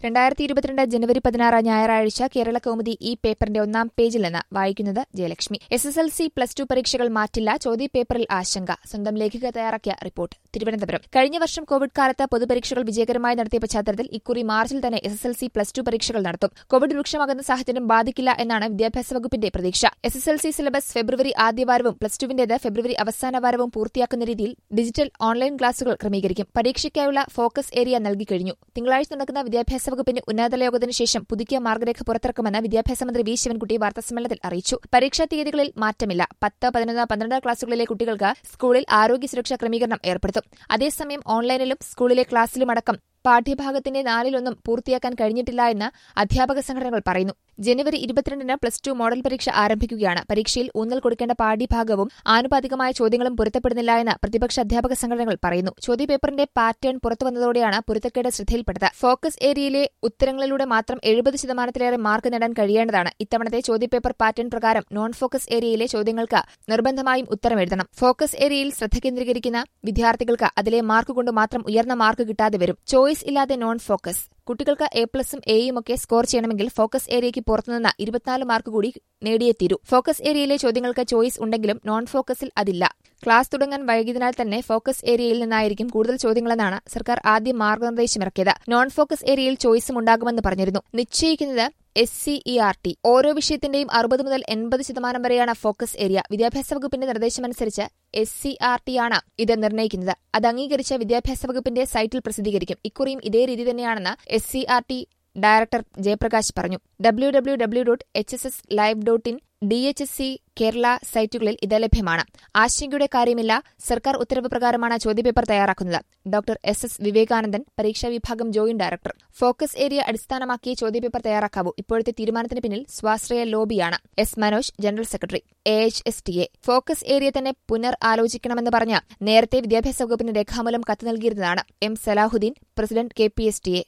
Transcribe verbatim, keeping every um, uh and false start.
രണ്ടായിരത്തി ഇരുപത്തിരണ്ട് ജനുവരി പതിനാറ് ഞായറാഴ്ച കേരള കൗമുദി ഈ പേപ്പറിന്റെ ഒന്നാം പേജിൽ നിന്ന് വായിക്കുന്നത് Jayalakshmi. S S L C plus two പരീക്ഷകൾ മാറ്റില്ല, ചോദ്യപേപ്പറിൽ ആശങ്ക. സ്വന്തം ലേഖിക തയ്യാറാക്കിയ റിപ്പോർട്ട്. തിരുവനന്തപുരം. കഴിഞ്ഞ വർഷം കോവിഡ് കാലത്ത് പൊതുപരീക്ഷകൾ വിജയകരമായി നടത്തിയ പശ്ചാത്തലത്തിൽ ഇക്കുറി മാർച്ചിൽ തന്നെ S S L C plus two പരീക്ഷകൾ നടത്തും. കോവിഡ് രൂക്ഷമാകുന്ന സാഹചര്യം ബാധിക്കില്ല എന്നാണ് വിദ്യാഭ്യാസ വകുപ്പിന്റെ പ്രതീക്ഷ. S S L C syllabus ഫെബ്രുവരി ആദ്യവാരവും പ്ലസ് ടുവിന്റേത് ഫെബ്രുവരി അവസാന വാരവും പൂർത്തിയാക്കുന്ന രീതിയിൽ ഡിജിറ്റൽ ഓൺലൈൻ ക്ലാസുകൾ ക്രമീകരിക്കും. പരീക്ഷയ്ക്കായുള്ള ഫോക്കസ് ഏരിയ നൽകിക്കഴിഞ്ഞു. തിങ്കളാഴ്ച നടക്കുന്ന വിദ്യാഭ്യാസ വകുപ്പിന്റെ ഉന്നതതല യോഗത്തിന് ശേഷം പുതുക്കിയ മാർഗ്ഗരേഖ പുറത്തിറക്കുമെന്ന് വിദ്യാഭ്യാസ മന്ത്രി വി ശിവൻകുട്ടി വാർത്താസമ്മേളനത്തിൽ അറിയിച്ചു. പരീക്ഷാ തീയതികളിൽ മാറ്റമില്ല. പത്ത് പതിനൊന്ന് പന്ത്രണ്ട് ക്ലാസുകളിലെ കുട്ടികൾക്ക് സ്കൂളിൽ ആരോഗ്യ സുരക്ഷാ ക്രമീകരണം ഏർപ്പെടുത്തും. അതേസമയം ഓൺലൈനിലും സ്കൂളിലെ ക്ലാസ്സിലുമടക്കം പാഠ്യഭാഗത്തിന്റെ നാലിലൊന്നും പൂർത്തിയാക്കാൻ കഴിഞ്ഞിട്ടില്ല എന്ന് അധ്യാപക സംഘടനകൾ പറയുന്നു. ജനുവരി ഇരുപത്തിരണ്ടിന് പ്ലസ് ടു മോഡൽ പരീക്ഷ ആരംഭിക്കുകയാണ്. പരീക്ഷയിൽ ഊന്നൽ കൊടുക്കേണ്ട പാഠ്യഭാഗവും ആനുപാതികമായ ചോദ്യങ്ങളും പൊരുത്തപ്പെടുന്നില്ല എന്ന് പ്രതിപക്ഷ അധ്യാപക സംഘടനകൾ പറയുന്നു. ചോദ്യപേപ്പറിന്റെ പാറ്റേൺ പുറത്തുവന്നതോടെയാണ് പൊരുത്തക്കേട് ശ്രദ്ധയിൽപ്പെട്ടത്. ഫോക്കസ് ഏരിയയിലെ ഉത്തരങ്ങളിലൂടെ മാത്രം എഴുപത് ശതമാനത്തിലേറെ മാർക്ക് നേടാൻ കഴിയേണ്ടതാണ്. ഇത്തവണത്തെ ചോദ്യപേപ്പർ പാറ്റേൺ പ്രകാരം നോൺ ഫോക്കസ് ഏരിയയിലെ ചോദ്യങ്ങൾക്ക് നിർബന്ധമായും ഉത്തരം എഴുതണം. ഫോക്കസ് ഏരിയയിൽ ശ്രദ്ധ കേന്ദ്രീകരിക്കുന്ന വിദ്യാർത്ഥികൾക്ക് അതിലെ മാർക്ക് കൊണ്ട് മാത്രം ഉയർന്ന മാർക്ക് കിട്ടാതെ വരും. ചോയ്സ് ഇല്ലാതെ നോൺ ഫോക്കസ്. കുട്ടികൾക്ക് എ പ്ലസും എയും ഒക്കെ സ്കോർ ചെയ്യണമെങ്കിൽ ഫോക്കസ് ഏരിയയ്ക്ക് പുറത്തുനിന്ന് ഇരുപത്തിനാല് മാർക്ക് കൂടി നേടിയേ തീരൂ. ഫോക്കസ് ഏരിയയിലെ ചോദ്യങ്ങൾക്ക് ചോയ്സ് ഉണ്ടെങ്കിലും നോൺ ഫോക്കസിൽ അതില്ല. ക്ലാസ് തുടങ്ങാൻ വൈകിയതിനാൽ തന്നെ ഫോക്കസ് ഏരിയയിൽ നിന്നായിരിക്കും കൂടുതൽ ചോദ്യങ്ങളെന്നാണ് സർക്കാർ ആദ്യം മാർഗ്ഗനിർദ്ദേശമിറക്കിയത്. നോൺ ഫോക്കസ് ഏരിയയിൽ ചോയ്സും ഉണ്ടാകുമെന്ന് പറഞ്ഞിരുന്നു. നിശ്ചയിക്കുന്നത് S C E R T. ഓരോ വിഷയത്തിന്റെയും അറുപത് മുതൽ എൺപത് ശതമാനം വരെയാണ് ഫോക്കസ് ഏരിയ. വിദ്യാഭ്യാസ വകുപ്പിന്റെ നിർദ്ദേശമനുസരിച്ച് എസ് സി ആർ ടി ആണ് ഇത് നിർണ്ണയിക്കുന്നത്. അത് അംഗീകരിച്ച് വിദ്യാഭ്യാസ വകുപ്പിന്റെ സൈറ്റിൽ പ്രസിദ്ധീകരിക്കും. ഇക്കുറിയും ഇതേ രീതി തന്നെയാണെന്ന് S C R T director Jayaprakash പറഞ്ഞു. W W W dot H S S live dot in D H S C Kerala സൈറ്റുകളിൽ ഇത് ലഭ്യമാണ്. ആശങ്കയുടെ കാര്യമില്ല. സർക്കാർ ഉത്തരവ് പ്രകാരമാണ് ചോദ്യപേപ്പർ തയ്യാറാക്കുന്നത്. ഡോക്ടർ എസ് എസ് വിവേകാനന്ദൻ, പരീക്ഷാ വിഭാഗം ജോയിന്റ് ഡയറക്ടർ. ഫോക്കസ് ഏരിയ അടിസ്ഥാനമാക്കി ചോദ്യപേപ്പർ തയ്യാറാക്കാവൂ. ഇപ്പോഴത്തെ തീരുമാനത്തിന് പിന്നിൽ സ്വാശ്രയ ലോബിയാണ്. S Manoj, general secretary, A H S T A. Focus area തന്നെ പുനർ ആലോചിക്കണമെന്ന് പറഞ്ഞ് നേരത്തെ വിദ്യാഭ്യാസ വകുപ്പിന് രേഖാമൂലം കത്ത് നൽകിയിരുന്നതാണ്. M Salahuddin, president, K P S T A.